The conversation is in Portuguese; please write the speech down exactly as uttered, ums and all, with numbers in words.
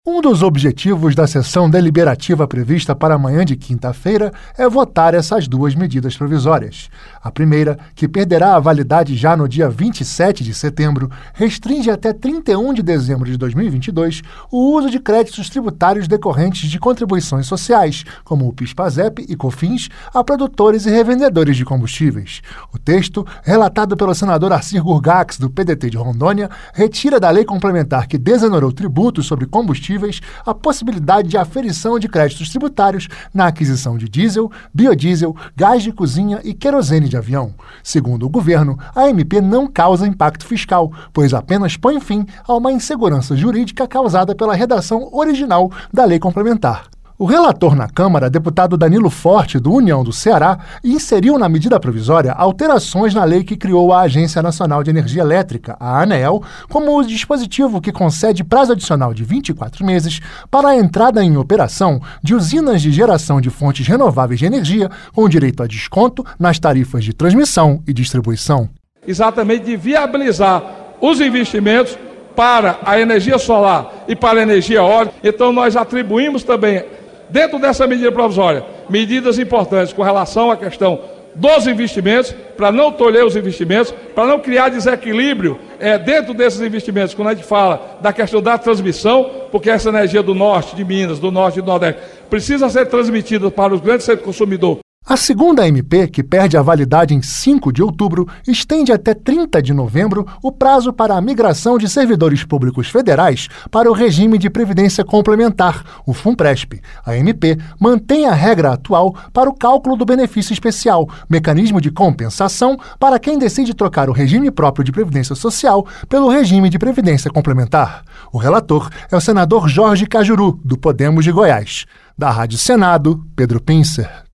Um dos objetivos da sessão deliberativa prevista para amanhã de quinta-feira é votar essas duas medidas provisórias. A primeira, que perderá a validade já no dia vinte e sete de setembro, restringe até trinta e um de dezembro de dois mil e vinte e dois o uso de créditos tributários decorrentes de contribuições sociais, como o PIS/PASEP e COFINS, a produtores e revendedores de combustíveis. O texto, relatado pelo senador Arcir Gurgax, do P D T de Rondônia, retira da lei complementar que desonerou tributos sobre combustíveis a possibilidade de aferição de créditos tributários na aquisição de diesel, biodiesel, gás de cozinha e querosene de avião. Segundo o governo, a M P não causa impacto fiscal, pois apenas põe fim a uma insegurança jurídica causada pela redação original da lei complementar. O relator na Câmara, deputado Danilo Forte, do União do Ceará, inseriu na medida provisória alterações na lei que criou a Agência Nacional de Energia Elétrica, a ANEEL, como o dispositivo que concede prazo adicional de vinte e quatro meses para a entrada em operação de usinas de geração de fontes renováveis de energia, com direito a desconto nas tarifas de transmissão e distribuição. Exatamente de viabilizar os investimentos para a energia solar e para a energia eólica. Então nós atribuímos também, dentro dessa medida provisória, medidas importantes com relação à questão dos investimentos, para não tolher os investimentos, para não criar desequilíbrio é, dentro desses investimentos, quando a gente fala da questão da transmissão, porque essa energia do norte de Minas, do norte e do nordeste, precisa ser transmitida para os grandes centros consumidores. A segunda M P, que perde a validade em cinco de outubro, estende até trinta de novembro o prazo para a migração de servidores públicos federais para o regime de previdência complementar, o FUNPRESP. A M P mantém a regra atual para o cálculo do benefício especial, mecanismo de compensação para quem decide trocar o regime próprio de previdência social pelo regime de previdência complementar. O relator é o senador Jorge Cajuru, do Podemos de Goiás. Da Rádio Senado, Pedro Pincer.